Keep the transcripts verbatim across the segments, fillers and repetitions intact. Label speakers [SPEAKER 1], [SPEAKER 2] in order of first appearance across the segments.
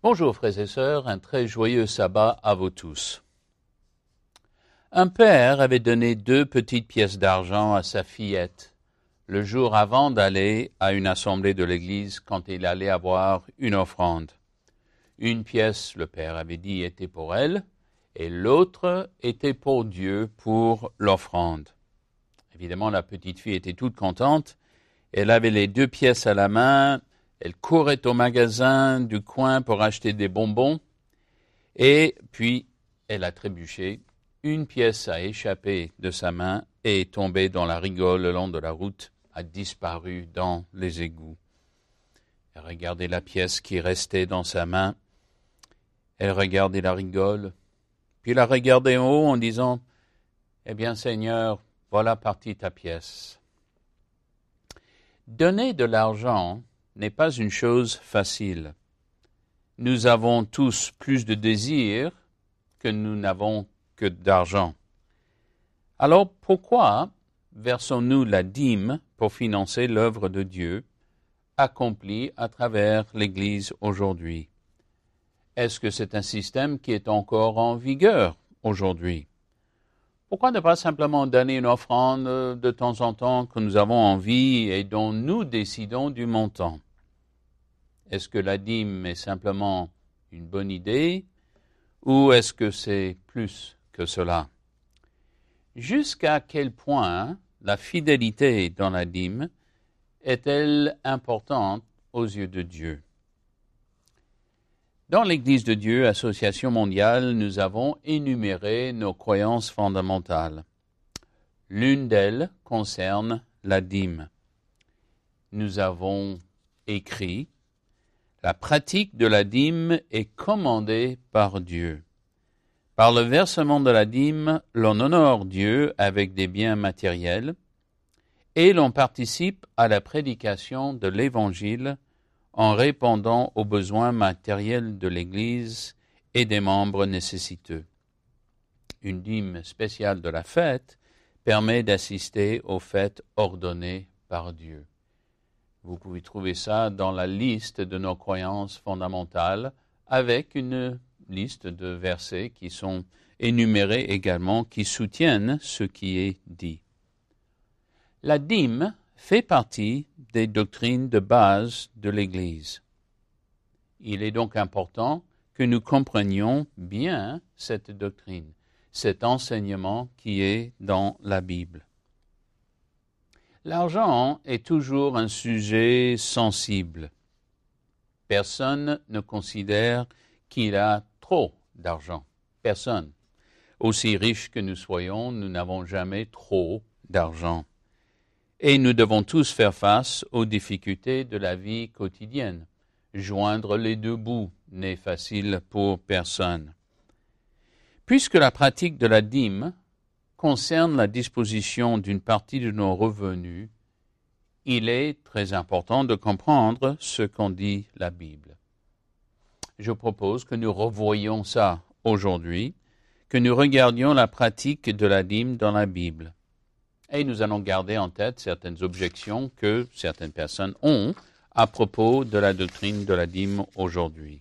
[SPEAKER 1] Bonjour frères et sœurs, un très joyeux sabbat à vous tous. Un père avait donné deux petites pièces d'argent à sa fillette le jour avant d'aller à une assemblée de l'église quand il allait avoir une offrande. Une pièce, le père avait dit, était pour elle et l'autre était pour Dieu pour l'offrande. Évidemment, la petite fille était toute contente. Elle avait les deux pièces à la main. Elle courait au magasin du coin pour acheter des bonbons. Et puis, elle a trébuché. Une pièce a échappé de sa main et est tombée dans la rigole le long de la route, a disparu dans les égouts. Elle regardait la pièce qui restait dans sa main. Elle regardait la rigole. Puis elle a regardé en haut en disant « Eh bien, Seigneur, voilà partie ta pièce. » Donner de l'argent n'est pas une chose facile. Nous avons tous plus de désirs que nous n'avons que d'argent. Alors pourquoi versons-nous la dîme pour financer l'œuvre de Dieu accomplie à travers l'Église aujourd'hui? Est-ce que c'est un système qui est encore en vigueur aujourd'hui? Pourquoi ne pas simplement donner une offrande de temps en temps que nous avons envie et dont nous décidons du montant? Est-ce que la dîme est simplement une bonne idée ou est-ce que c'est plus que cela? Jusqu'à quel point la fidélité dans la dîme est-elle importante aux yeux de Dieu? Dans l'Église de Dieu, Association mondiale, nous avons énuméré nos croyances fondamentales. L'une d'elles concerne la dîme. Nous avons écrit « La pratique de la dîme est commandée par Dieu. Par le versement de la dîme, l'on honore Dieu avec des biens matériels et l'on participe à la prédication de l'Évangile en répondant aux besoins matériels de l'Église et des membres nécessiteux. Une dîme spéciale de la fête permet d'assister aux fêtes ordonnées par Dieu. » Vous pouvez trouver ça dans la liste de nos croyances fondamentales avec une liste de versets qui sont énumérés également, qui soutiennent ce qui est dit. La dîme fait partie des doctrines de base de l'Église. Il est donc important que nous comprenions bien cette doctrine, cet enseignement qui est dans la Bible. L'argent est toujours un sujet sensible. Personne ne considère qu'il a trop d'argent. Personne. Aussi riches que nous soyons, nous n'avons jamais trop d'argent. Et nous devons tous faire face aux difficultés de la vie quotidienne. Joindre les deux bouts n'est facile pour personne. Puisque la pratique de la dîme concerne la disposition d'une partie de nos revenus, il est très important de comprendre ce qu'en dit la Bible. Je propose que nous revoyions ça aujourd'hui, que nous regardions la pratique de la dîme dans la Bible. Et nous allons garder en tête certaines objections que certaines personnes ont à propos de la doctrine de la dîme aujourd'hui.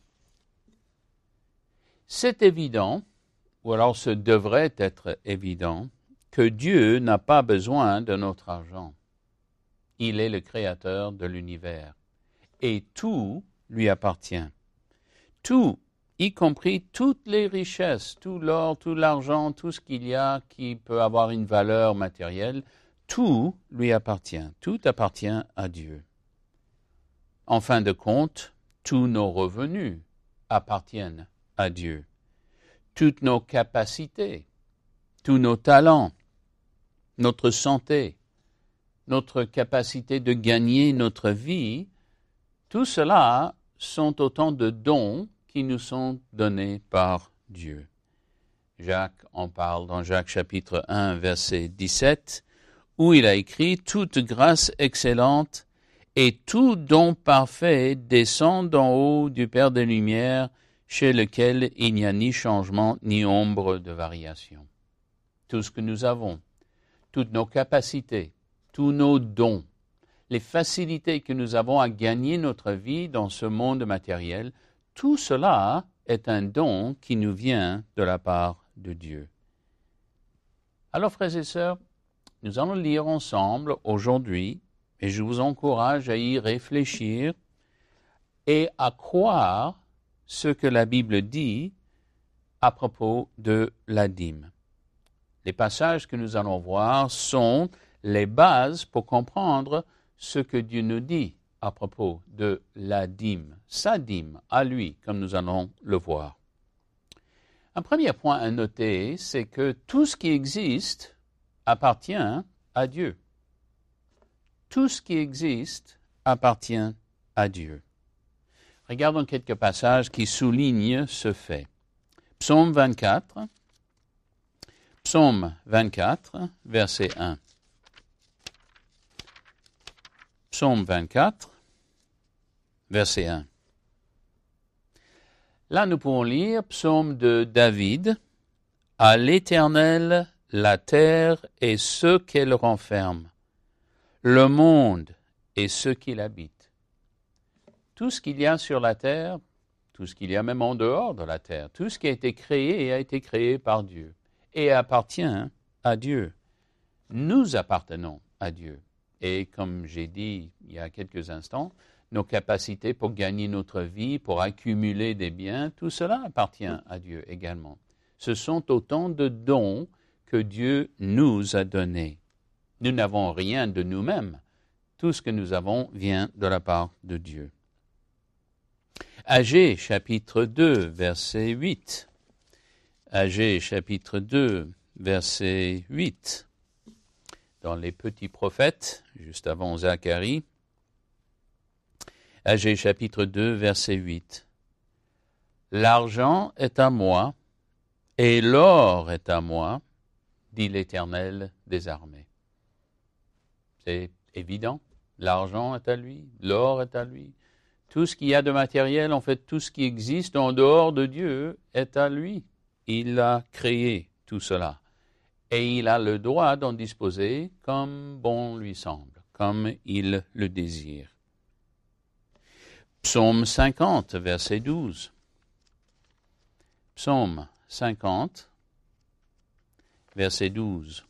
[SPEAKER 1] C'est évident, ou alors ce devrait être évident, que Dieu n'a pas besoin de notre argent. Il est le créateur de l'univers et tout lui appartient. Tout, y compris toutes les richesses, tout l'or, tout l'argent, tout ce qu'il y a qui peut avoir une valeur matérielle, tout lui appartient. Tout appartient à Dieu. En fin de compte, tous nos revenus appartiennent à Dieu. Toutes nos capacités, tous nos talents, notre santé, notre capacité de gagner notre vie, tout cela sont autant de dons qui nous sont donnés par Dieu. Jacques en parle dans Jacques chapitre un, verset dix-sept, où il a écrit « Toute grâce excellente et tout don parfait descend d'en haut du Père des Lumières, chez lequel il n'y a ni changement ni ombre de variation. » Tout ce que nous avons, toutes nos capacités, tous nos dons, les facilités que nous avons à gagner notre vie dans ce monde matériel, tout cela est un don qui nous vient de la part de Dieu. Alors, frères et sœurs, nous allons lire ensemble aujourd'hui, et je vous encourage à y réfléchir et à croire ce que la Bible dit à propos de la dîme. Les passages que nous allons voir sont les bases pour comprendre ce que Dieu nous dit à propos de la dîme, sa dîme à lui, comme nous allons le voir. Un premier point à noter, c'est que tout ce qui existe appartient à Dieu. Tout ce qui existe appartient à Dieu. Regardons quelques passages qui soulignent ce fait. Psaume vingt-quatre, Psaume vingt-quatre, verset un. Psaume vingt-quatre, verset un. Là, nous pouvons lire Psaume de David. « À l'Éternel, la terre et ce qu'elle renferme, le monde et ceux qui l'habitent. » Tout ce qu'il y a sur la terre, tout ce qu'il y a même en dehors de la terre, tout ce qui a été créé a été créé par Dieu et appartient à Dieu. Nous appartenons à Dieu. Et comme j'ai dit il y a quelques instants, nos capacités pour gagner notre vie, pour accumuler des biens, tout cela appartient à Dieu également. Ce sont autant de dons que Dieu nous a donnés. Nous n'avons rien de nous-mêmes. Tout ce que nous avons vient de la part de Dieu. Agée, chapitre deux, verset huit. Agée, chapitre deux, verset huit. Dans les petits prophètes, juste avant Zacharie. Agée, chapitre deux, verset huit. L'argent est à moi, et l'or est à moi, dit l'Éternel des armées. C'est évident. L'argent est à lui, l'or est à lui. Tout ce qu'il y a de matériel, en fait, tout ce qui existe en dehors de Dieu est à lui. Il a créé tout cela. Et il a le droit d'en disposer comme bon lui semble, comme il le désire. Psaume cinquante, verset douze. Psaume cinquante, verset douze.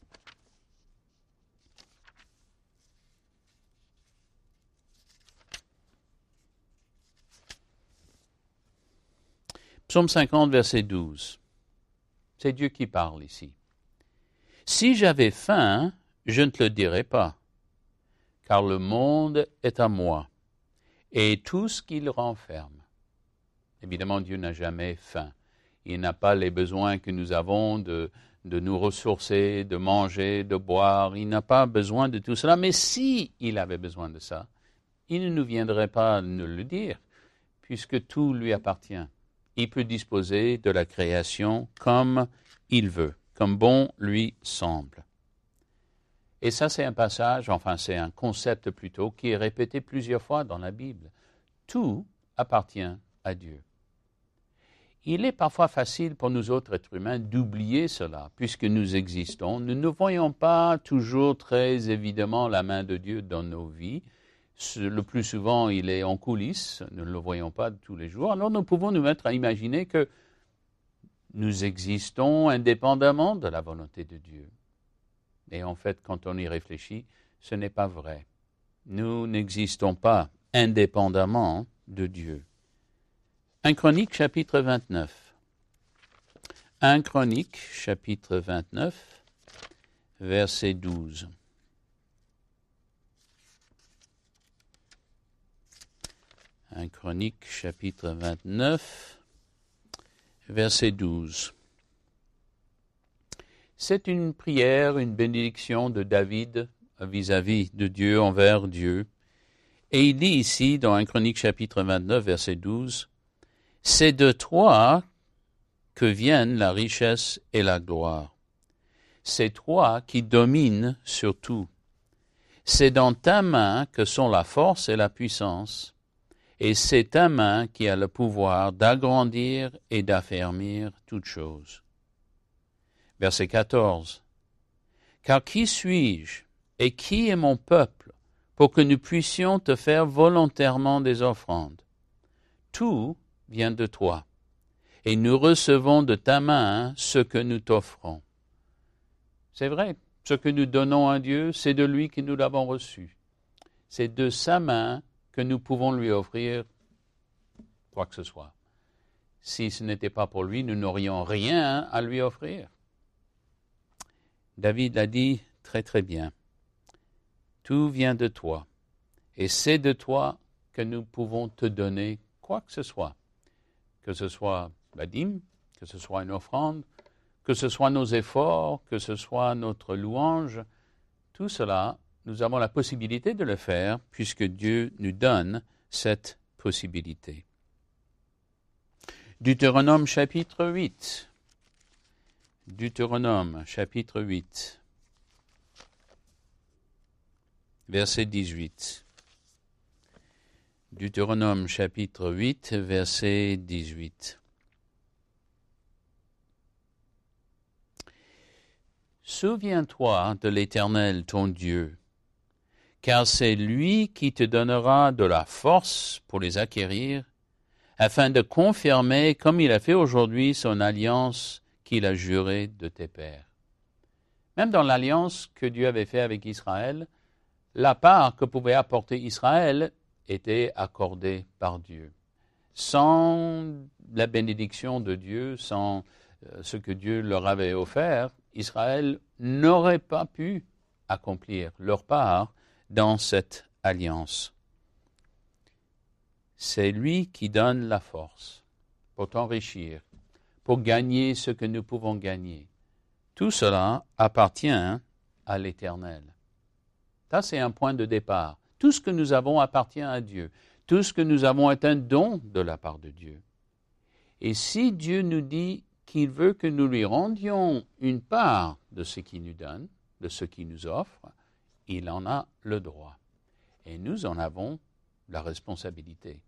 [SPEAKER 1] Psaume cinquante, verset douze. C'est Dieu qui parle ici. « Si j'avais faim, je ne te le dirais pas, car le monde est à moi, et tout ce qu'il renferme. » Évidemment, Dieu n'a jamais faim. Il n'a pas les besoins que nous avons de, de nous ressourcer, de manger, de boire. Il n'a pas besoin de tout cela. Mais si il avait besoin de ça, il ne nous viendrait pas nous le dire, puisque tout lui appartient. Il peut disposer de la création comme il veut, comme bon lui semble. Et ça, c'est un passage, enfin c'est un concept plutôt, qui est répété plusieurs fois dans la Bible. Tout appartient à Dieu. Il est parfois facile pour nous autres êtres humains d'oublier cela, puisque nous existons. Nous ne voyons pas toujours très évidemment la main de Dieu dans nos vies. Le plus souvent, il est en coulisses, nous ne le voyons pas tous les jours. Alors nous pouvons nous mettre à imaginer que nous existons indépendamment de la volonté de Dieu. Et en fait, quand on y réfléchit, ce n'est pas vrai. Nous n'existons pas indépendamment de Dieu. un Chronique, chapitre vingt-neuf. un Chronique, chapitre vingt-neuf, verset douze. un Chronique, chapitre vingt-neuf, verset douze. C'est une prière, une bénédiction de David vis-à-vis de Dieu, envers Dieu. Et il dit ici, dans un Chronique, chapitre vingt-neuf, verset douze, « C'est de toi que viennent la richesse et la gloire. C'est toi qui domines sur tout. C'est dans ta main que sont la force et la puissance. Et c'est ta main qui a le pouvoir d'agrandir et d'affermir toutes choses. » Verset quatorze. « Car qui suis-je et qui est mon peuple pour que nous puissions te faire volontairement des offrandes? Tout vient de toi, et nous recevons de ta main ce que nous t'offrons. C'est vrai, ce que nous donnons à Dieu, c'est de lui que nous l'avons reçu. C'est de sa main que nous pouvons lui offrir quoi que ce soit. Si ce n'était pas pour lui, nous n'aurions rien à lui offrir. David l'a dit très très bien. Tout vient de toi, et c'est de toi que nous pouvons te donner quoi que ce soit. Que ce soit la dîme, que ce soit une offrande, que ce soit nos efforts, que ce soit notre louange, tout cela, nous avons la possibilité de le faire puisque Dieu nous donne cette possibilité. Deutéronome chapitre huit. Deutéronome chapitre huit. Verset dix-huit. Deutéronome chapitre huit, verset dix-huit. Souviens-toi de l'Éternel ton Dieu, car c'est lui qui te donnera de la force pour les acquérir, afin de confirmer, comme il a fait aujourd'hui, son alliance qu'il a jurée de tes pères. Même dans l'alliance que Dieu avait faite avec Israël, la part que pouvait apporter Israël était accordée par Dieu. Sans la bénédiction de Dieu, sans ce que Dieu leur avait offert, Israël n'aurait pas pu accomplir leur part dans cette alliance. C'est lui qui donne la force pour t'enrichir, pour gagner ce que nous pouvons gagner. Tout cela appartient à l'Éternel. Ça, c'est un point de départ. Tout ce que nous avons appartient à Dieu. Tout ce que nous avons est un don de la part de Dieu. Et si Dieu nous dit qu'il veut que nous lui rendions une part de ce qu'il nous donne, de ce qu'il nous offre, il en a le droit. Et nous en avons la responsabilité.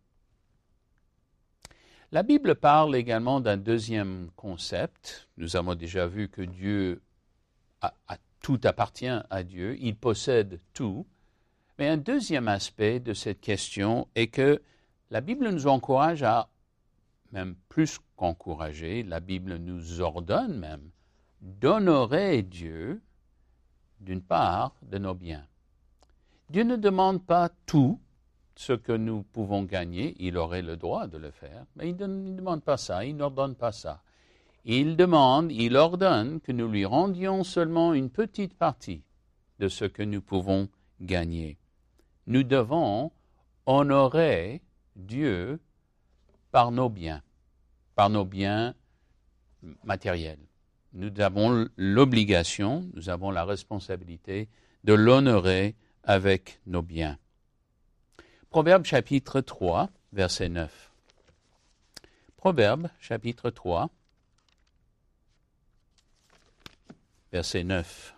[SPEAKER 1] La Bible parle également d'un deuxième concept. Nous avons déjà vu que Dieu a, a, tout appartient à Dieu, il possède tout. Mais un deuxième aspect de cette question est que la Bible nous encourage à, même plus qu'encourager, la Bible nous ordonne même d'honorer Dieu d'une part de nos biens. Dieu ne demande pas tout ce que nous pouvons gagner, il aurait le droit de le faire, mais il ne demande pas ça, il n'ordonne pas ça. Il demande, il ordonne que nous lui rendions seulement une petite partie de ce que nous pouvons gagner. Nous devons honorer Dieu par nos biens, par nos biens matériels. Nous avons l'obligation, nous avons la responsabilité de l'honorer avec nos biens. Proverbe chapitre trois, verset neuf. Proverbe chapitre trois, verset neuf.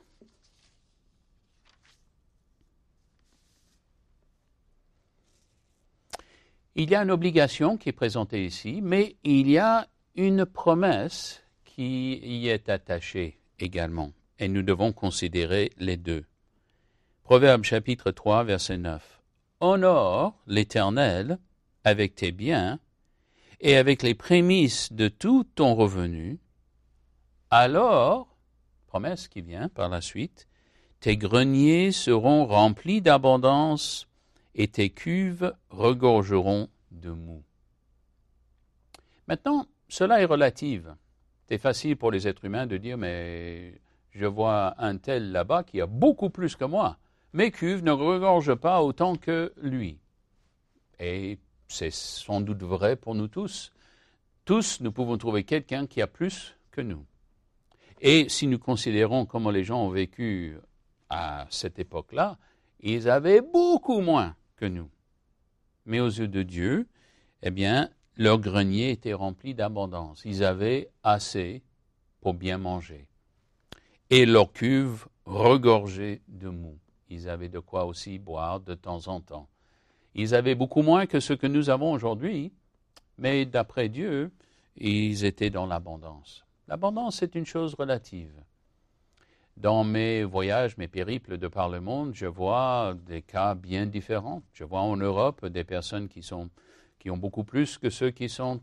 [SPEAKER 1] Il y a une obligation qui est présentée ici, mais il y a une promesse qui y est attachée également, et nous devons considérer les deux. Proverbe chapitre trois, verset neuf. Honore l'Éternel avec tes biens et avec les prémices de tout ton revenu, alors, promesse qui vient par la suite, tes greniers seront remplis d'abondance et tes cuves regorgeront de mou. Maintenant, cela est relatif. C'est facile pour les êtres humains de dire, mais je vois un tel là-bas qui a beaucoup plus que moi. Mes cuves ne regorgent pas autant que lui. Et c'est sans doute vrai pour nous tous. Tous, nous pouvons trouver quelqu'un qui a plus que nous. Et si nous considérons comment les gens ont vécu à cette époque-là, ils avaient beaucoup moins que nous. Mais aux yeux de Dieu, eh bien, leur grenier était rempli d'abondance. Ils avaient assez pour bien manger. Et leur cuve regorgeait de mou. Ils avaient de quoi aussi boire de temps en temps. Ils avaient beaucoup moins que ce que nous avons aujourd'hui, mais d'après Dieu, ils étaient dans l'abondance. L'abondance, c'est une chose relative. Dans mes voyages, mes périples de par le monde, je vois des cas bien différents. Je vois en Europe des personnes qui, sont, qui ont beaucoup plus que ceux qui sont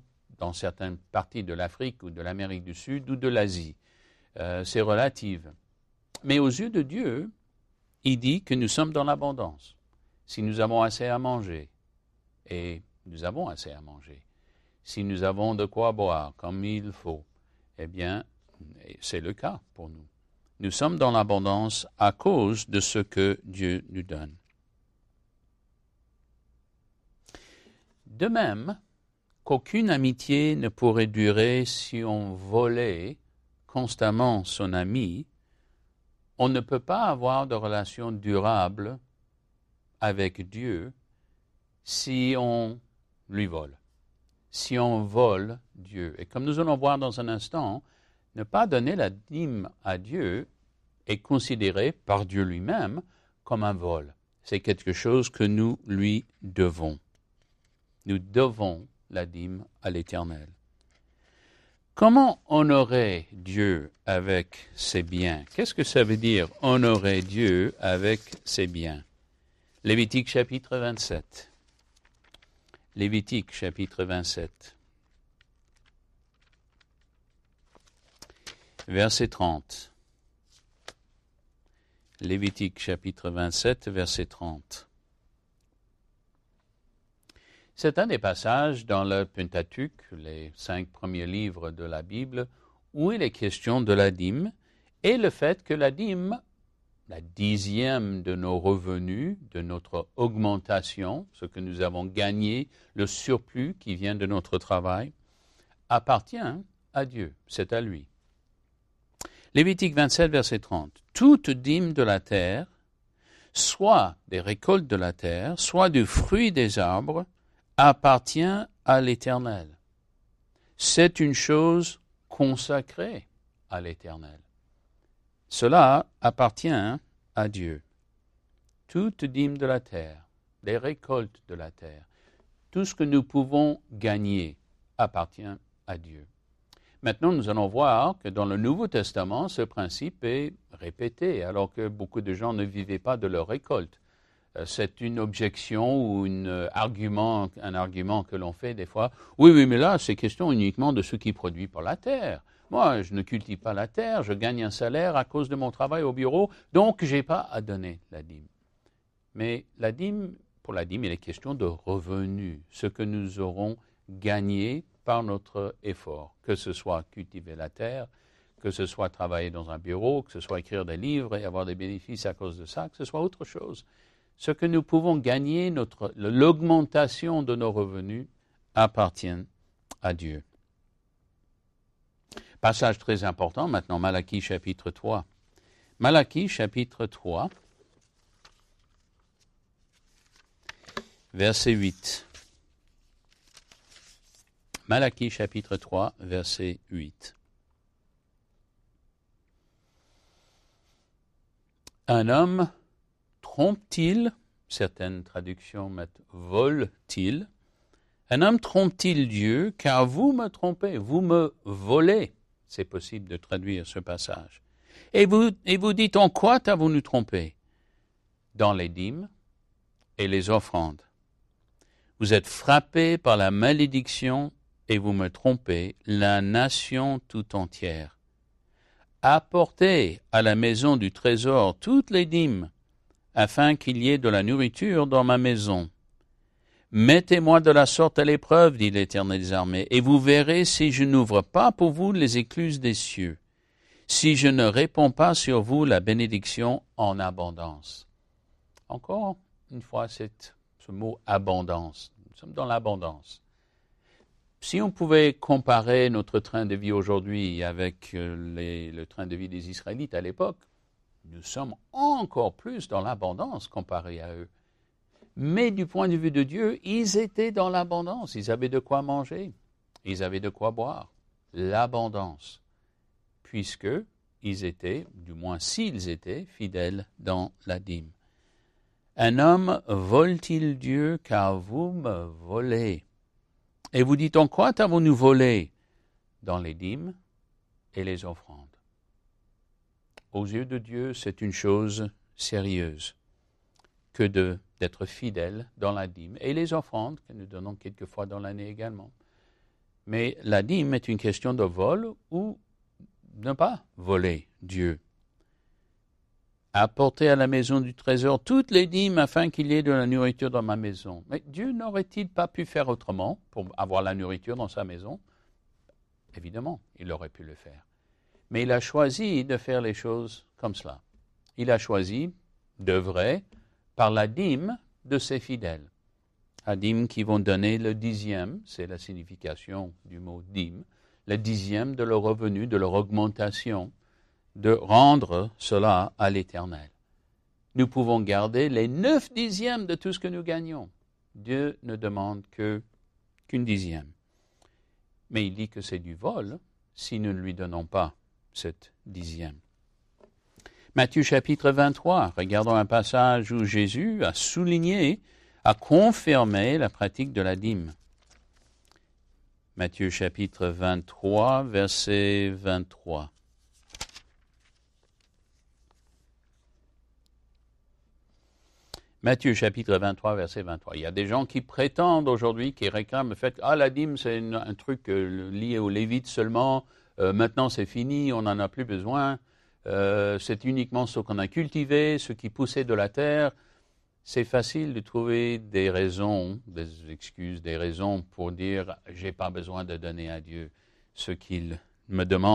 [SPEAKER 1] dans certaines parties de l'Afrique ou de l'Amérique du Sud ou de l'Asie. Euh, c'est relatif. Mais aux yeux de Dieu, il dit que nous sommes dans l'abondance. Si nous avons assez à manger, et nous avons assez à manger, si nous avons de quoi boire comme il faut, eh bien, c'est le cas pour nous. Nous sommes dans l'abondance à cause de ce que Dieu nous donne. De même qu'aucune amitié ne pourrait durer si on volait constamment son ami, on ne peut pas avoir de relation durable avec Dieu si on lui vole, si on vole Dieu. Et comme nous allons voir dans un instant, ne pas donner la dîme à Dieu est considéré par Dieu lui-même comme un vol. C'est quelque chose que nous lui devons. Nous devons la dîme à l'Éternel. Comment honorer Dieu avec ses biens? Qu'est-ce que ça veut dire, honorer Dieu avec ses biens? Lévitique chapitre vingt-sept. Lévitique chapitre vingt-sept. Verset trente. Lévitique chapitre vingt-sept, verset trente. C'est un des passages dans le Pentateuque, les cinq premiers livres de la Bible, où il est question de la dîme et le fait que la dîme, la dixième de nos revenus, de notre augmentation, ce que nous avons gagné, le surplus qui vient de notre travail, appartient à Dieu, c'est à lui. Lévitique vingt-sept, verset trente. Toute dîme de la terre, soit des récoltes de la terre, soit du fruit des arbres, appartient à l'Éternel. C'est une chose consacrée à l'Éternel. Cela appartient à Dieu. Toute dîme de la terre, les récoltes de la terre, tout ce que nous pouvons gagner appartient à Dieu. Maintenant, nous allons voir que dans le Nouveau Testament, ce principe est répété, alors que beaucoup de gens ne vivaient pas de leur récolte. C'est une objection ou une argument, un argument que l'on fait des fois. Oui, oui, mais là, c'est question uniquement de ce qui est produit par la terre. Moi, je ne cultive pas la terre, je gagne un salaire à cause de mon travail au bureau, donc je n'ai pas à donner la dîme. Mais la dîme, pour la dîme, il est question de revenus, ce que nous aurons gagné par notre effort, que ce soit cultiver la terre, que ce soit travailler dans un bureau, que ce soit écrire des livres et avoir des bénéfices à cause de ça, que ce soit autre chose. Ce que nous pouvons gagner, notre, l'augmentation de nos revenus, appartient à Dieu. Passage très important maintenant, Malachie chapitre trois. Malachie chapitre trois, verset huit. Malachie chapitre trois, verset huit. Un homme trompe-t-il, certaines traductions mettent vole-t-il, un homme trompe-t-il Dieu, car vous me trompez, vous me volez. C'est possible de traduire ce passage. Et vous, et vous dites, en quoi t'avons-nous trompé? Dans les dîmes et les offrandes. Vous êtes frappés par la malédiction et vous me trompez, la nation tout entière. Apportez à la maison du trésor toutes les dîmes, afin qu'il y ait de la nourriture dans ma maison. Mettez-moi de la sorte à l'épreuve, dit l'Éternel des armées, et vous verrez si je n'ouvre pas pour vous les écluses des cieux, si je ne réponds pas sur vous la bénédiction en abondance. Encore une fois, c'est ce mot abondance. Nous sommes dans l'abondance. Si on pouvait comparer notre train de vie aujourd'hui avec les, le train de vie des Israélites à l'époque, nous sommes encore plus dans l'abondance comparé à eux. Mais du point de vue de Dieu, ils étaient dans l'abondance. Ils avaient de quoi manger. Ils avaient de quoi boire. L'abondance. Puisque ils étaient, du moins s'ils étaient, fidèles dans la dîme. Un homme vole-t-il Dieu, car vous me volez? Et vous dites, en quoi t'avons-nous volé? Dans les dîmes et les offrandes. Aux yeux de Dieu, c'est une chose sérieuse que de, d'être fidèle dans la dîme et les offrandes que nous donnons quelquefois dans l'année également. Mais la dîme est une question de vol ou ne pas voler Dieu. Apporter à la maison du trésor toutes les dîmes afin qu'il y ait de la nourriture dans ma maison. Mais Dieu n'aurait-il pas pu faire autrement pour avoir la nourriture dans sa maison? Évidemment, il aurait pu le faire. Mais il a choisi de faire les choses comme cela. Il a choisi d'œuvrer par la dîme de ses fidèles. La dîme qui vont donner le dixième, c'est la signification du mot dîme, le dixième de leur revenu, de leur augmentation, de rendre cela à l'Éternel. Nous pouvons garder les neuf dixièmes de tout ce que nous gagnons. Dieu ne demande que, qu'une dixième. Mais il dit que c'est du vol si nous ne lui donnons pas cette dixième. Matthieu chapitre vingt-trois, regardons un passage où Jésus a souligné, a confirmé la pratique de la dîme. Matthieu chapitre vingt-trois, verset vingt-trois. Matthieu chapitre vingt-trois, verset vingt-trois. Il y a des gens qui prétendent aujourd'hui, qui réclament le fait que ah, la dîme, c'est une, un truc euh, lié aux Lévites seulement. Euh, maintenant, c'est fini, on n'en a plus besoin. Euh, c'est uniquement ce qu'on a cultivé, ce qui poussait de la terre. C'est facile de trouver des raisons, des excuses, des raisons pour dire « j'ai pas besoin de donner à Dieu ce qu'il me demande ».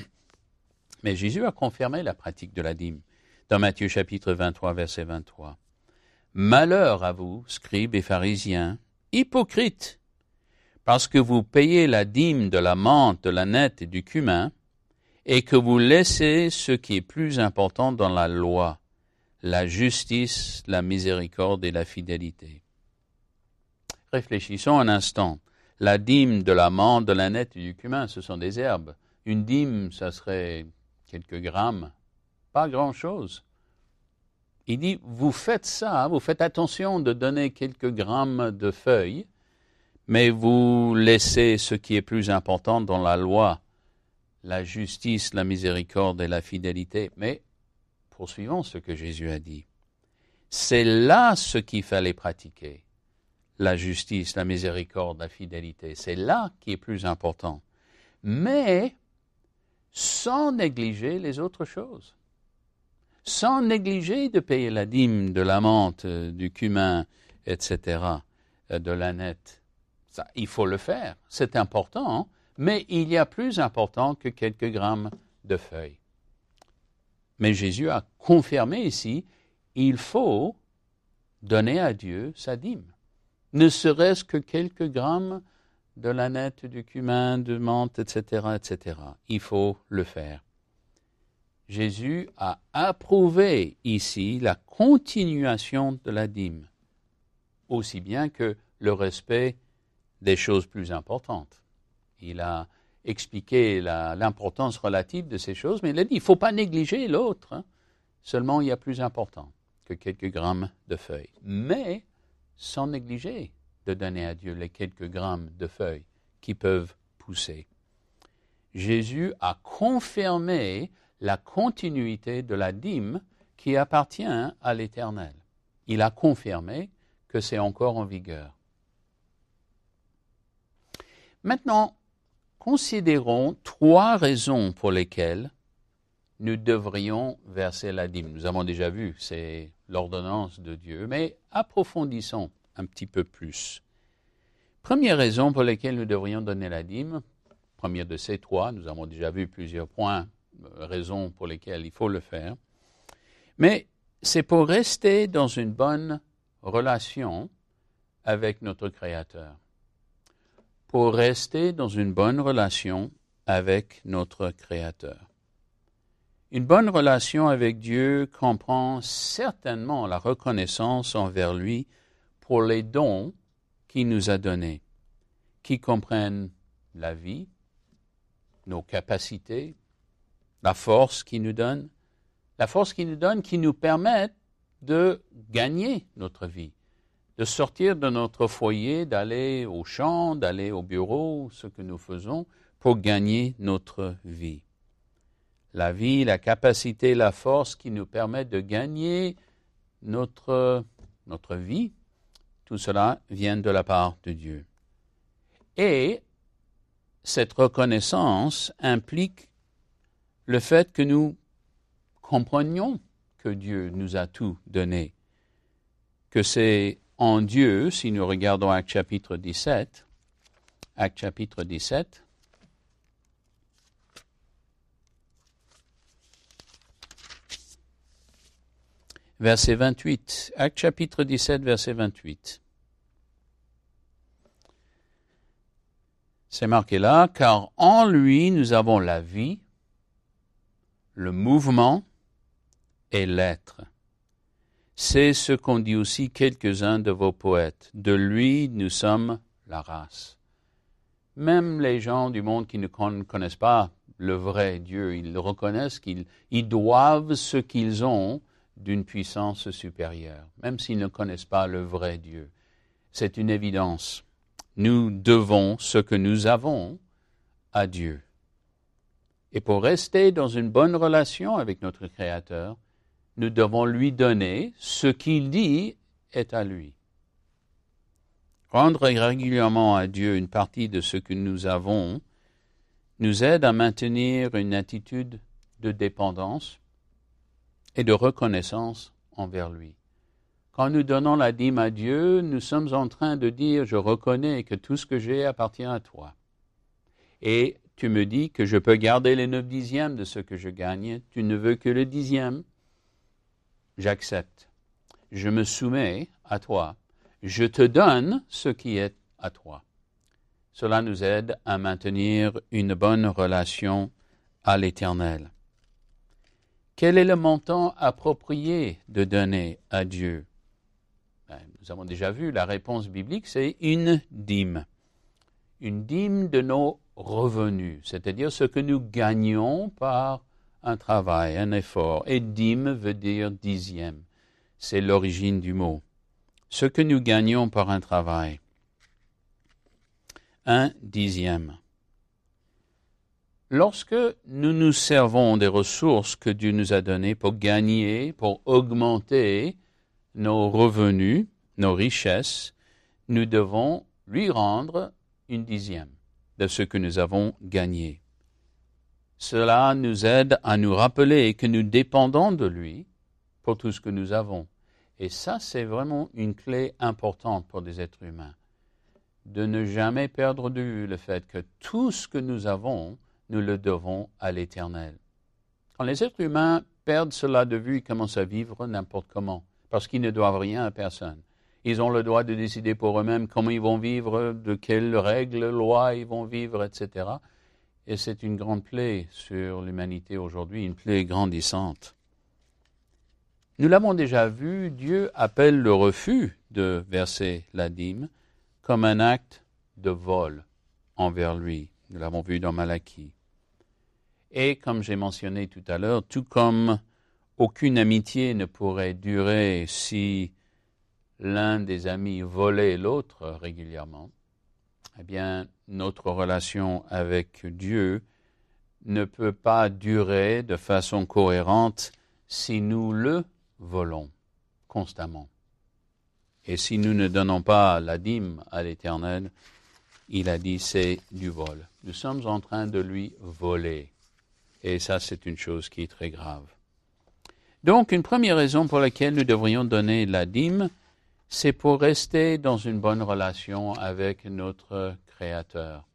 [SPEAKER 1] Mais Jésus a confirmé la pratique de la dîme dans Matthieu chapitre vingt-trois, verset vingt-trois. « Malheur à vous, scribes et pharisiens, hypocrites, parce que vous payez la dîme de la menthe, de la nette et du cumin, et que vous laissez ce qui est plus important dans la loi, la justice, la miséricorde et la fidélité. » Réfléchissons un instant. La dîme de la menthe, de la nette et du cumin, ce sont des herbes. Une dîme, ça serait quelques grammes, pas grand-chose. Il dit, vous faites ça, vous faites attention de donner quelques grammes de feuilles, mais vous laissez ce qui est plus important dans la loi, la justice, la miséricorde et la fidélité. Mais poursuivons ce que Jésus a dit. C'est là ce qu'il fallait pratiquer, la justice, la miséricorde, la fidélité. C'est là qui est plus important. Mais sans négliger les autres choses. Sans négliger de payer la dîme de la menthe, du cumin, et cetera, de la nette. Ça, il faut le faire, c'est important, hein? Mais il y a plus important que quelques grammes de feuilles. Mais Jésus a confirmé ici, il faut donner à Dieu sa dîme. Ne serait-ce que quelques grammes de la nette, du cumin, de menthe, et cetera, et cetera. Il faut le faire. Jésus a approuvé ici la continuation de la dîme, aussi bien que le respect des choses plus importantes. Il a expliqué la, l'importance relative de ces choses, mais il a dit, il ne faut pas négliger l'autre. Hein. Seulement, il y a plus important que quelques grammes de feuilles. Mais sans négliger de donner à Dieu les quelques grammes de feuilles qui peuvent pousser. Jésus a confirmé la continuité de la dîme qui appartient à l'Éternel. Il a confirmé que c'est encore en vigueur. Maintenant, considérons trois raisons pour lesquelles nous devrions verser la dîme. Nous avons déjà vu, c'est l'ordonnance de Dieu, mais approfondissons un petit peu plus. Première raison pour laquelle nous devrions donner la dîme, première de ces trois, nous avons déjà vu plusieurs points, euh, raisons pour lesquelles il faut le faire, mais c'est pour rester dans une bonne relation avec notre Créateur. Pour rester dans une bonne relation avec notre Créateur. Une bonne relation avec Dieu comprend certainement la reconnaissance envers lui pour les dons qu'il nous a donnés, qui comprennent la vie, nos capacités, la force qu'il nous donne, la force qu'il nous donne qui nous permet de gagner notre vie, de sortir de notre foyer, d'aller au champ, d'aller au bureau, ce que nous faisons pour gagner notre vie. La vie, la capacité, la force qui nous permet de gagner notre, notre vie, tout cela vient de la part de Dieu. Et cette reconnaissance implique le fait que nous comprenions que Dieu nous a tout donné, que c'est en Dieu, si nous regardons Actes chapitre dix-sept, Actes chapitre dix-sept, verset vingt-huit, Actes chapitre dix-sept, verset vingt-huit. C'est marqué là, car en lui nous avons la vie, le mouvement et l'être. C'est ce qu'ont dit aussi quelques-uns de vos poètes. De lui nous sommes la race. Même les gens du monde qui ne connaissent pas le vrai Dieu, ils reconnaissent qu'ils ils doivent ce qu'ils ont d'une puissance supérieure, même s'ils ne connaissent pas le vrai Dieu. C'est une évidence. Nous devons ce que nous avons à Dieu. Et pour rester dans une bonne relation avec notre Créateur, nous devons lui donner ce qu'il dit est à lui. Rendre régulièrement à Dieu une partie de ce que nous avons nous aide à maintenir une attitude de dépendance et de reconnaissance envers lui. Quand nous donnons la dîme à Dieu, nous sommes en train de dire « Je reconnais que tout ce que j'ai appartient à toi. » Et tu me dis que je peux garder les neuf dixièmes de ce que je gagne. Tu ne veux que le dixième. J'accepte. Je me soumets à toi. Je te donne ce qui est à toi. Cela nous aide à maintenir une bonne relation à l'Éternel. Quel est le montant approprié de donner à Dieu? Ben, nous avons déjà vu, la réponse biblique, c'est une dîme. Une dîme de nos revenus, c'est-à-dire ce que nous gagnons par un travail, un effort. Et dîme veut dire dixième. C'est l'origine du mot. Ce que nous gagnons par un travail. Un dixième. Lorsque nous nous servons des ressources que Dieu nous a données pour gagner, pour augmenter nos revenus, nos richesses, nous devons lui rendre une dixième de ce que nous avons gagné. Cela nous aide à nous rappeler que nous dépendons de lui pour tout ce que nous avons. Et ça, c'est vraiment une clé importante pour des êtres humains. De ne jamais perdre de vue le fait que tout ce que nous avons, nous le devons à l'Éternel. Quand les êtres humains perdent cela de vue, ils commencent à vivre n'importe comment, parce qu'ils ne doivent rien à personne. Ils ont le droit de décider pour eux-mêmes comment ils vont vivre, de quelles règles, lois ils vont vivre, et cetera. Et c'est une grande plaie sur l'humanité aujourd'hui, une plaie grandissante. Nous l'avons déjà vu, Dieu appelle le refus de verser la dîme comme un acte de vol envers lui. Nous l'avons vu dans Malachie. Et comme j'ai mentionné tout à l'heure, tout comme aucune amitié ne pourrait durer si l'un des amis volait l'autre régulièrement, eh bien, notre relation avec Dieu ne peut pas durer de façon cohérente si nous le volons constamment. Et si nous ne donnons pas la dîme à l'Éternel, il a dit c'est du vol. Nous sommes en train de lui voler. Et ça, c'est une chose qui est très grave. Donc, une première raison pour laquelle nous devrions donner la dîme, c'est pour rester dans une bonne relation avec notre Créateur.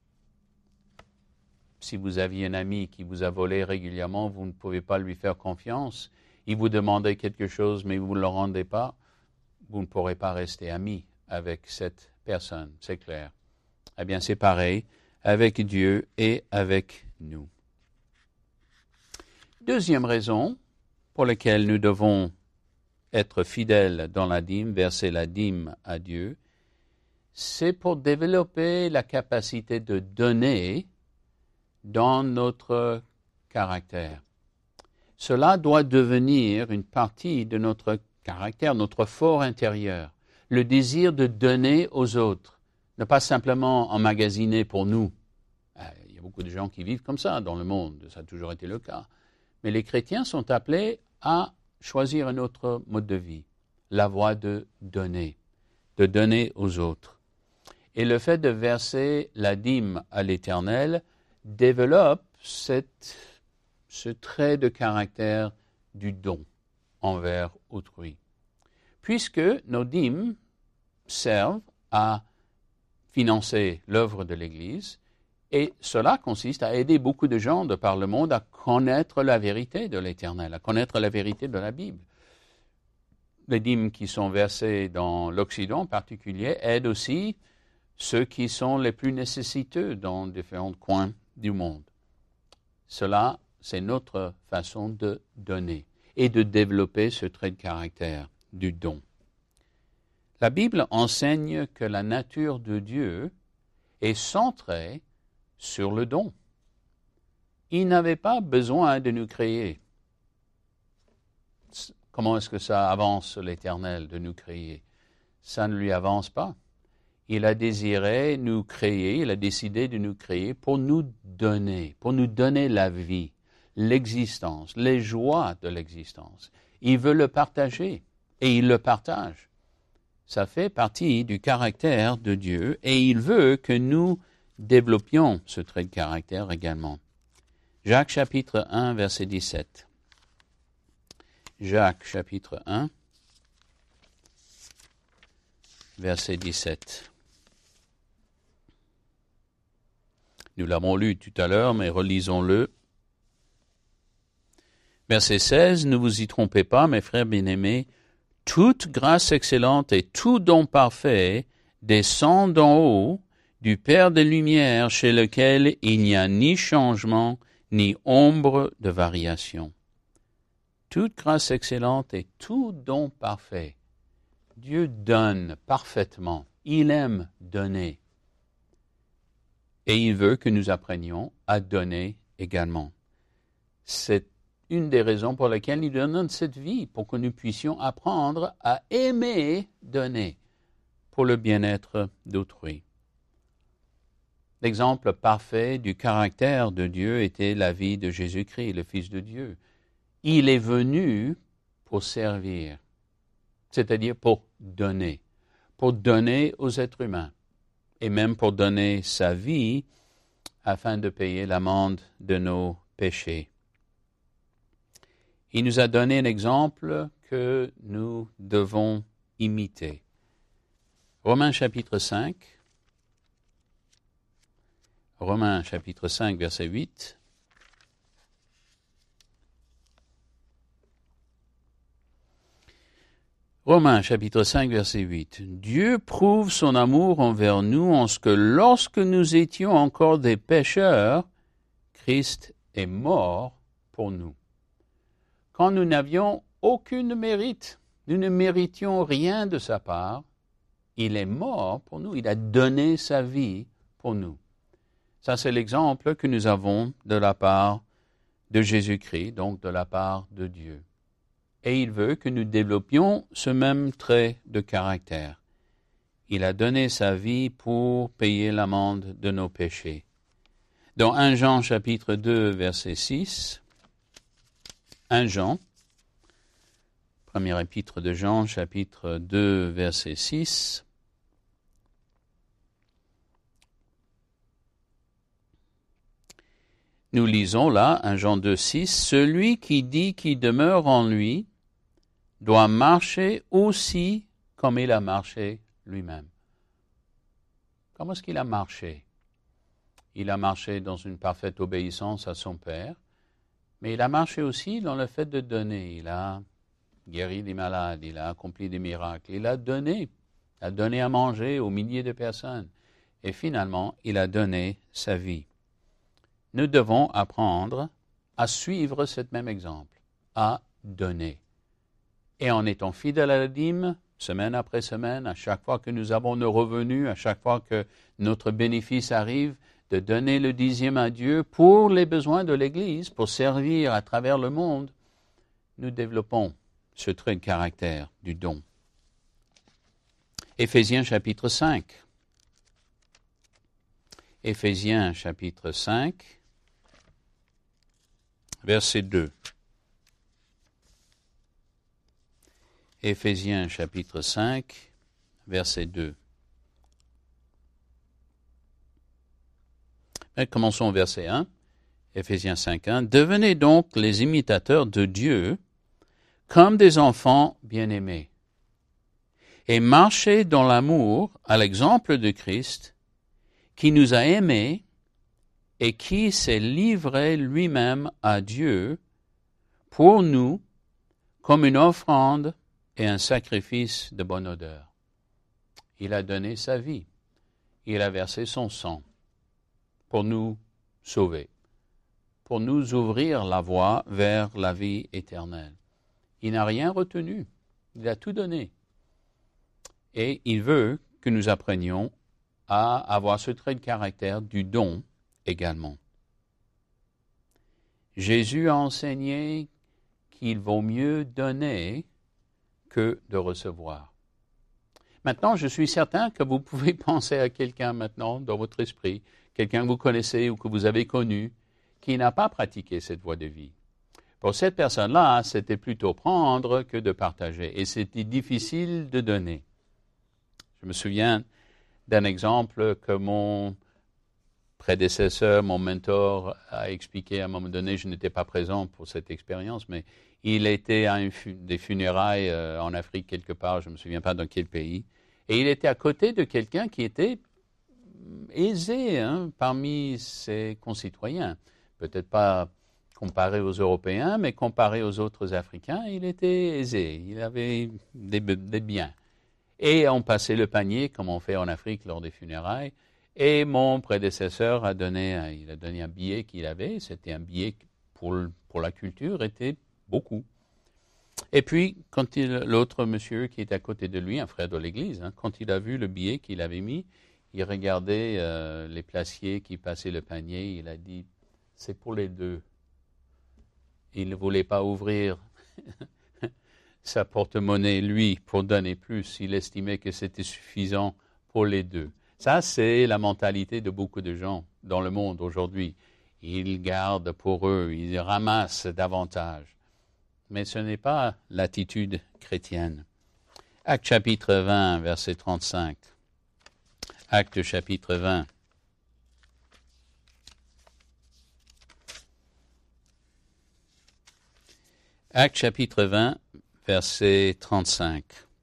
[SPEAKER 1] Si vous aviez un ami qui vous a volé régulièrement, vous ne pouvez pas lui faire confiance. Il vous demandait quelque chose, mais vous ne le rendez pas. Vous ne pourrez pas rester ami avec cette personne, c'est clair. Eh bien, c'est pareil avec Dieu et avec nous. Deuxième raison pour laquelle nous devons être fidèles dans la dîme, verser la dîme à Dieu, c'est pour développer la capacité de donner dans notre caractère. Cela doit devenir une partie de notre caractère, notre fort intérieur, le désir de donner aux autres, ne pas simplement emmagasiner pour nous. Il y a beaucoup de gens qui vivent comme ça dans le monde, ça a toujours été le cas. Mais les chrétiens sont appelés à choisir un autre mode de vie, la voie de donner, de donner aux autres. Et le fait de verser la dîme à l'Éternel développe cette, ce trait de caractère du don envers autrui. Puisque nos dîmes servent à financer l'œuvre de l'Église, et cela consiste à aider beaucoup de gens de par le monde à connaître la vérité de l'Éternel, à connaître la vérité de la Bible. Les dîmes qui sont versées dans l'Occident en particulier aident aussi ceux qui sont les plus nécessiteux dans différents coins du monde. Cela, c'est notre façon de donner et de développer ce trait de caractère du don. La Bible enseigne que la nature de Dieu est centrée sur le don. Il n'avait pas besoin de nous créer. Comment est-ce que ça avance l'Éternel de nous créer? Ça ne lui avance pas. Il a désiré nous créer, il a décidé de nous créer pour nous donner, pour nous donner la vie, l'existence, les joies de l'existence. Il veut le partager et il le partage. Ça fait partie du caractère de Dieu et il veut que nous développions ce trait de caractère également. Jacques chapitre un, verset dix-sept. Jacques chapitre un, verset dix-sept. Nous l'avons lu tout à l'heure, mais relisons-le. Verset seize, ne vous y trompez pas, mes frères bien-aimés, toute grâce excellente et tout don parfait descend d'en haut, du Père des Lumières, chez lequel il n'y a ni changement, ni ombre de variation. Toute grâce excellente et tout don parfait. Dieu donne parfaitement. Il aime donner. Et il veut que nous apprenions à donner également. C'est une des raisons pour lesquelles il donne cette vie, pour que nous puissions apprendre à aimer donner pour le bien-être d'autrui. L'exemple parfait du caractère de Dieu était la vie de Jésus-Christ, le Fils de Dieu. Il est venu pour servir, c'est-à-dire pour donner, pour donner aux êtres humains, et même pour donner sa vie afin de payer l'amende de nos péchés. Il nous a donné un exemple que nous devons imiter. Romains chapitre cinq, Romains chapitre cinq, verset huit. Romains chapitre cinq, verset huit. Dieu prouve son amour envers nous en ce que lorsque nous étions encore des pécheurs, Christ est mort pour nous. Quand nous n'avions aucun mérite, nous ne méritions rien de sa part, il est mort pour nous, il a donné sa vie pour nous. Ça, c'est l'exemple que nous avons de la part de Jésus-Christ, donc de la part de Dieu. Et il veut que nous développions ce même trait de caractère. Il a donné sa vie pour payer l'amende de nos péchés. Dans premier Jean chapitre deux, verset six, premier Jean, première épître de Jean, chapitre deux, verset six, nous lisons là, premier Jean deux, six, « Celui qui dit qu'il demeure en lui doit marcher aussi comme il a marché lui-même. » Comment est-ce qu'il a marché? Il a marché dans une parfaite obéissance à son Père, mais il a marché aussi dans le fait de donner. Il a guéri des malades, il a accompli des miracles, il a donné, il a donné à manger aux milliers de personnes. Et finalement, il a donné sa vie. Nous devons apprendre à suivre ce même exemple, à donner. Et en étant fidèles à la dîme, semaine après semaine, à chaque fois que nous avons nos revenus, à chaque fois que notre bénéfice arrive, de donner le dixième à Dieu pour les besoins de l'Église, pour servir à travers le monde, nous développons ce trait de caractère du don. Éphésiens chapitre cinq. Éphésiens chapitre cinq, verset deux. Éphésiens chapitre cinq, verset deux. Et commençons au verset un, Éphésiens cinq un. « Devenez donc les imitateurs de Dieu comme des enfants bien-aimés, et marchez dans l'amour à l'exemple de Christ, qui nous a aimés et qui s'est livré lui-même à Dieu pour nous comme une offrande et un sacrifice de bonne odeur. » Il a donné sa vie. Il a versé son sang pour nous sauver, pour nous ouvrir la voie vers la vie éternelle. Il n'a rien retenu. Il a tout donné. Et il veut que nous apprenions à avoir ce trait de caractère du don également. Jésus a enseigné qu'il vaut mieux donner que de recevoir. Maintenant, je suis certain que vous pouvez penser à quelqu'un maintenant dans votre esprit, quelqu'un que vous connaissez ou que vous avez connu, qui n'a pas pratiqué cette voie de vie. Pour cette personne-là, c'était plutôt prendre que de partager, et c'était difficile de donner. Je me souviens d'un exemple que mon prédécesseur, mon mentor, a expliqué à un moment donné. Je n'étais pas présent pour cette expérience, mais il était à une fu- des funérailles euh, en Afrique quelque part, je ne me souviens pas dans quel pays, et il était à côté de quelqu'un qui était aisé hein, parmi ses concitoyens. Peut-être pas comparé aux Européens, mais comparé aux autres Africains, il était aisé, il avait des, des biens. Et on passait le panier, comme on fait en Afrique lors des funérailles, et mon prédécesseur a donné, il a donné un billet qu'il avait, c'était un billet pour, pour la culture, était beaucoup. Et puis, quand il, l'autre monsieur qui était à côté de lui, un frère de l'église, hein, quand il a vu le billet qu'il avait mis, il regardait euh, les placiers qui passaient le panier, il a dit, c'est pour les deux. Il ne voulait pas ouvrir sa porte-monnaie, lui, pour donner plus. Il estimait que c'était suffisant pour les deux. Ça, c'est la mentalité de beaucoup de gens dans le monde aujourd'hui. Ils gardent pour eux, ils ramassent davantage. Mais ce n'est pas l'attitude chrétienne. Acte chapitre vingt, verset trente-cinq. Acte chapitre vingt. Acte chapitre vingt, verset trente-cinq.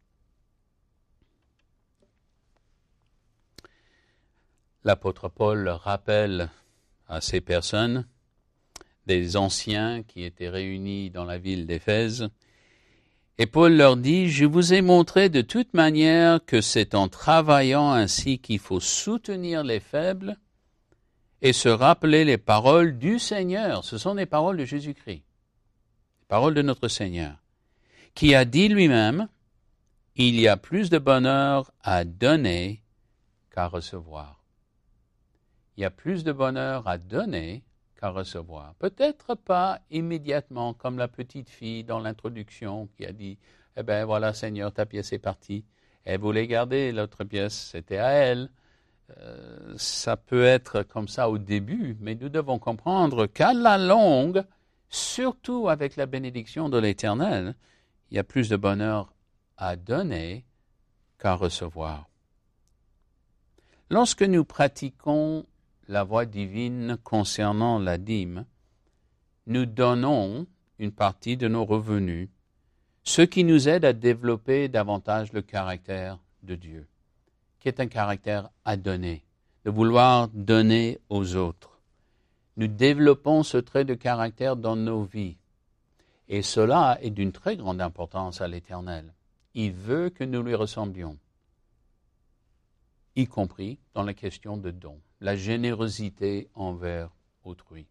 [SPEAKER 1] L'apôtre Paul rappelle à ces personnes, des anciens qui étaient réunis dans la ville d'Éphèse, et Paul leur dit, « Je vous ai montré de toute manière que c'est en travaillant ainsi qu'il faut soutenir les faibles et se rappeler les paroles du Seigneur. » Ce sont les paroles de Jésus-Christ, les paroles de notre Seigneur, qui a dit lui-même, « Il y a plus de bonheur à donner qu'à recevoir. » Il y a plus de bonheur à donner qu'à recevoir. Peut-être pas immédiatement, comme la petite fille dans l'introduction qui a dit, « Eh bien voilà Seigneur, ta pièce est partie. » Elle voulait garder l'autre pièce, c'était à elle. Euh, ça peut être comme ça au début, mais nous devons comprendre qu'à la longue, surtout avec la bénédiction de l'Éternel, il y a plus de bonheur à donner qu'à recevoir. Lorsque nous pratiquons la voie divine concernant la dîme, nous donnons une partie de nos revenus, ce qui nous aide à développer davantage le caractère de Dieu, qui est un caractère à donner, de vouloir donner aux autres. Nous développons ce trait de caractère dans nos vies, et cela est d'une très grande importance à l'Éternel. Il veut que nous lui ressemblions, y compris dans la question de don, la générosité envers autrui.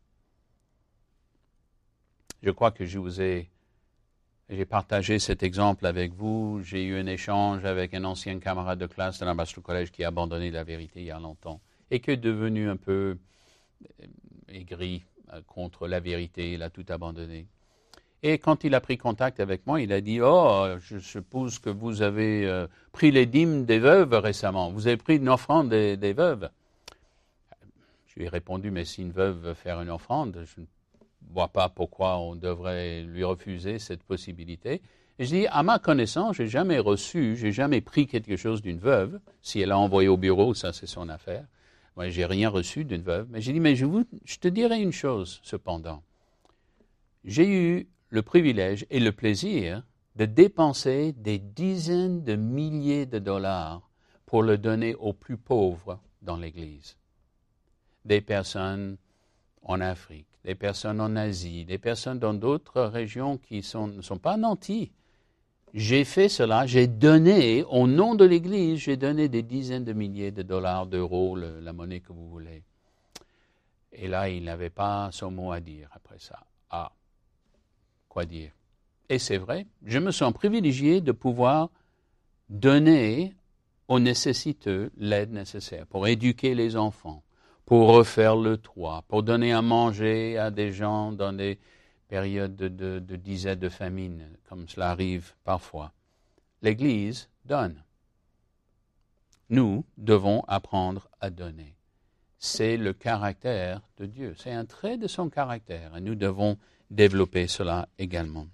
[SPEAKER 1] Je crois que je vous ai, j'ai partagé cet exemple avec vous. J'ai eu un échange avec un ancien camarade de classe de l'Ambassador College qui a abandonné la vérité il y a longtemps et qui est devenu un peu aigri contre la vérité. Il a tout abandonné. Et quand il a pris contact avec moi, il a dit « Oh, je suppose que vous avez euh, pris les dîmes des veuves récemment. Vous avez pris une offrande des, des veuves. » Je lui ai répondu « Mais si une veuve veut faire une offrande, je ne vois pas pourquoi on devrait lui refuser cette possibilité. » Et je dis « À ma connaissance, je n'ai jamais reçu, je n'ai jamais pris quelque chose d'une veuve. Si elle a envoyé au bureau, ça c'est son affaire. Moi, j'ai rien reçu d'une veuve, mais j'ai dit, mais je, vous, je te dirai une chose, cependant. J'ai eu le privilège et le plaisir de dépenser des dizaines de milliers de dollars pour le donner aux plus pauvres dans l'Église. Des personnes en Afrique, des personnes en Asie, des personnes dans d'autres régions qui sont, ne sont pas nantis. J'ai fait cela, j'ai donné, au nom de l'Église, j'ai donné des dizaines de milliers de dollars, d'euros, le, la monnaie que vous voulez. Et là, il n'avait pas son mot à dire après ça. Ah, quoi dire? Et c'est vrai, je me sens privilégié de pouvoir donner aux nécessiteux l'aide nécessaire pour éduquer les enfants, pour refaire le toit, pour donner à manger à des gens dans des périodes de, de, de disette, de famine, comme cela arrive parfois. L'Église donne. Nous devons apprendre à donner. C'est le caractère de Dieu. C'est un trait de son caractère et nous devons développer cela également.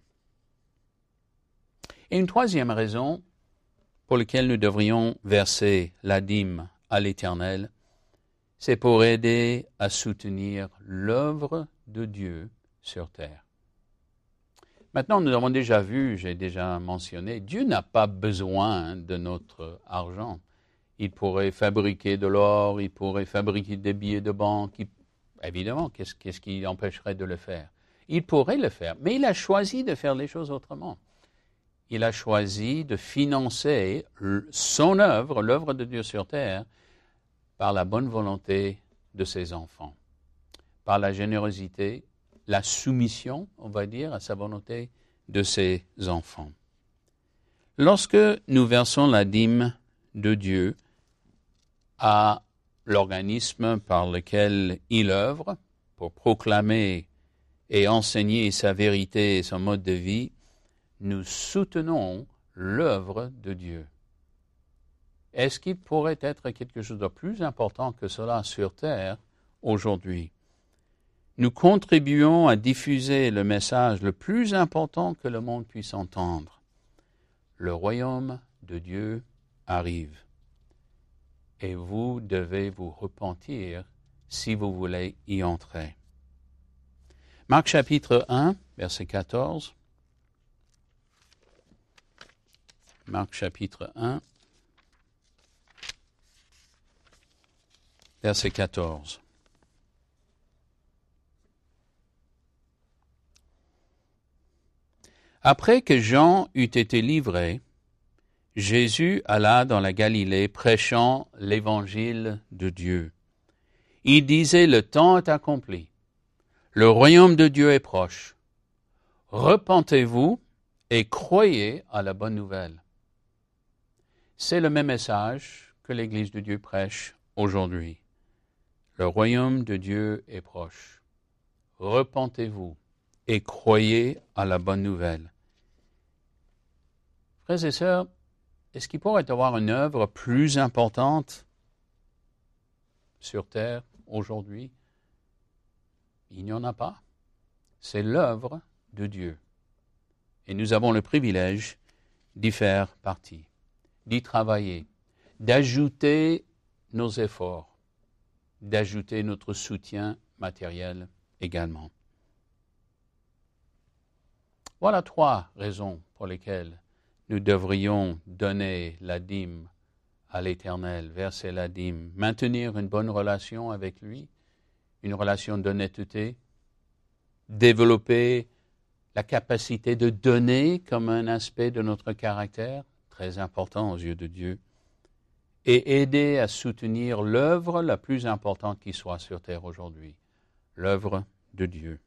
[SPEAKER 1] Et une troisième raison pour laquelle nous devrions verser la dîme à l'Éternel, c'est pour aider à soutenir l'œuvre de Dieu sur terre. Maintenant, nous avons déjà vu, j'ai déjà mentionné, Dieu n'a pas besoin de notre argent. Il pourrait fabriquer de l'or, il pourrait fabriquer des billets de banque. Il, évidemment, qu'est-ce, qu'est-ce qui empêcherait de le faire? Il pourrait le faire, mais il a choisi de faire les choses autrement. Il a choisi de financer son œuvre, l'œuvre de Dieu sur terre, par la bonne volonté de ses enfants, par la générosité, la soumission, on va dire, à sa volonté de ses enfants. Lorsque nous versons la dîme de Dieu à l'organisme par lequel il œuvre pour proclamer et enseigner sa vérité et son mode de vie, nous soutenons l'œuvre de Dieu. Est-ce qu'il pourrait être quelque chose de plus important que cela sur terre aujourd'hui? Nous contribuons à diffuser le message le plus important que le monde puisse entendre. Le royaume de Dieu arrive. Et vous devez vous repentir si vous voulez y entrer. Marc chapitre un, verset quatorze. Marc chapitre un, verset quatorze. Après que Jean eut été livré, Jésus alla dans la Galilée prêchant l'évangile de Dieu. Il disait, le temps est accompli, le royaume de Dieu est proche. Repentez-vous et croyez à la bonne nouvelle. C'est le même message que l'Église de Dieu prêche aujourd'hui. Le royaume de Dieu est proche. Repentez-vous et croyez à la bonne nouvelle. Frères et sœurs, est-ce qu'il pourrait y avoir une œuvre plus importante sur terre aujourd'hui? Il n'y en a pas. C'est l'œuvre de Dieu. Et nous avons le privilège d'y faire partie, d'y travailler, d'ajouter nos efforts, d'ajouter notre soutien matériel également. Voilà trois raisons pour lesquelles nous devrions donner la dîme à l'Éternel, verser la dîme, maintenir une bonne relation avec lui, une relation d'honnêteté, développer la capacité de donner comme un aspect de notre caractère, très important aux yeux de Dieu, et aider à soutenir l'œuvre la plus importante qui soit sur terre aujourd'hui, l'œuvre de Dieu.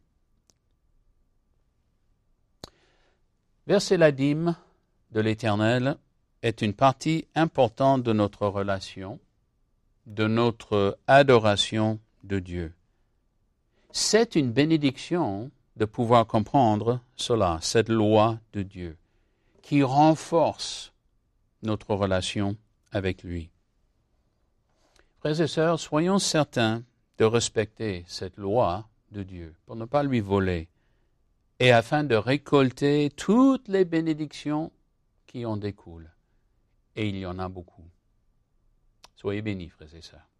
[SPEAKER 1] Verser la dîme de l'Éternel est une partie importante de notre relation, de notre adoration de Dieu. C'est une bénédiction de pouvoir comprendre cela, cette loi de Dieu, qui renforce notre relation avec lui. Frères et sœurs, soyons certains de respecter cette loi de Dieu pour ne pas lui voler et afin de récolter toutes les bénédictions qui en découlent. Et il y en a beaucoup. Soyez bénis, frères et sœurs.